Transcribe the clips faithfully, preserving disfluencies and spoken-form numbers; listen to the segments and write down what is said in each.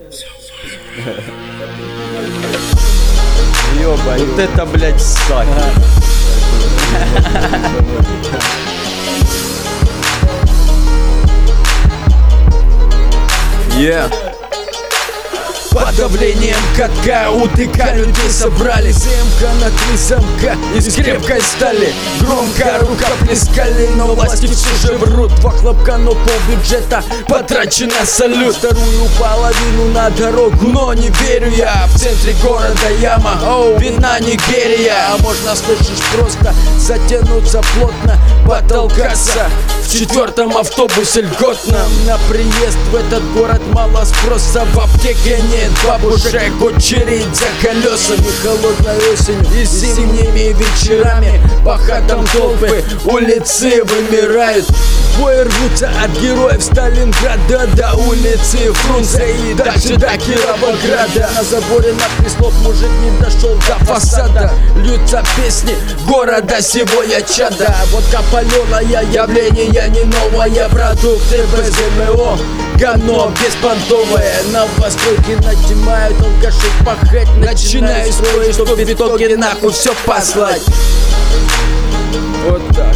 Ёбай, вот это, блядь, сак. Yeah. Под давлением катка у ТК людей собрали. ЗМК на три замка из крепкой стали. Громко рука плескали, но власти все же врут. Два хлопка, но полбюджета потрачено, салют. Вторую половину на дорогу, но не верю я. В центре города яма, оу, вина Нигерия. А можно, слышишь, просто затянуться плотно, потолкаться в четвертом автобусе льготном. На приезд в этот город мало спроса. В аптеке нет бабушек, очередь за колесами. Холодной осенью и зимними вечерами по хатам толпы, улицы вымирают. В бой рвутся от героев Сталинграда до улицы Фрунзе и дальше до Кировограда. На заборе надпись «Слов мужик не дошел до фасада». Льются песни города сего я чада. Водка паленая, явление не новое. Продукты без ГМО, говно беспонтовое. На востоке начинают алкаши пахать. Начинаю строить, чтоб в итоге нахуй все послать. Вот так.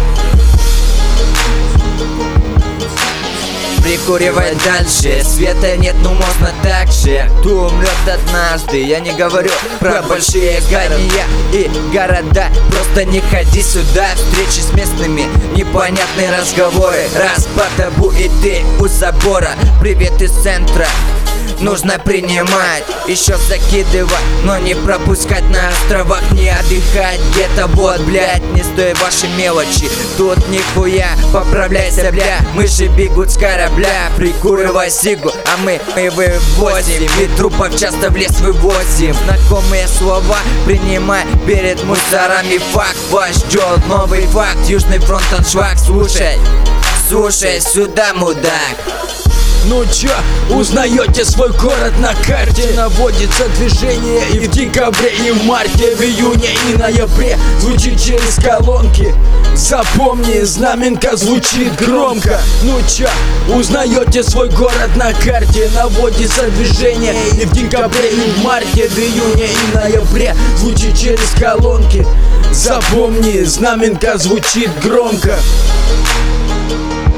Прикуривай дальше, света нет, но можно так же. Кто умрет однажды, я не говорю про большие здания и города. Просто не ходи сюда, встречи с местными, непонятные разговоры. Раз по табу и ты у забора, привет из центра нужно принимать, еще закидывать, но не пропускать. На островах не отдыхать, где-то вот, блять, не стоит ваши мелочи. Тут нихуя, поправляйся, бля, мыши бегут с корабля. Прикуривай сигу, а мы, мы вывозим, и трупов часто в лес вывозим. Знакомые слова принимай перед мусорами. Факт, вас ждет новый факт, Южный фронт аншлаг. Слушай, слушай сюда, мудак. Ну чё, узнаете свой город на карте? Наводится движение и в декабре, и в марте, в июне и ноябре. Звучит через колонки. Запомни, знаменка звучит громко. Ну чё, узнаете свой город на карте? Наводится движение и в декабре, и в марте, в июне и ноябре. Звучит через колонки. Запомни, знаменка звучит громко.